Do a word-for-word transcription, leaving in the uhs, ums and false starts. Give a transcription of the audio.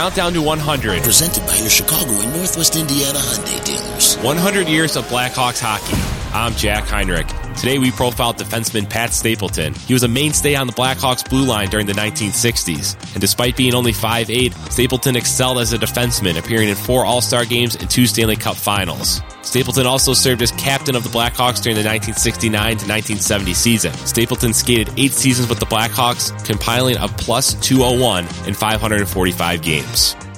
Countdown to one hundred. Presented by your Chicago and Northwest Indiana Hyundai dealers. one hundred years of Blackhawks hockey. I'm Jack Heinrich. Today we profiled defenseman Pat Stapleton. He was a mainstay on the Blackhawks blue line during the nineteen sixties. And despite being only five eight, Stapleton excelled as a defenseman, appearing in four All-Star games and two Stanley Cup finals. Stapleton also served as captain of the Blackhawks during the nineteen sixty-nine to nineteen seventy season. Stapleton skated eight seasons with the Blackhawks, compiling a plus two oh one in five hundred forty-five games.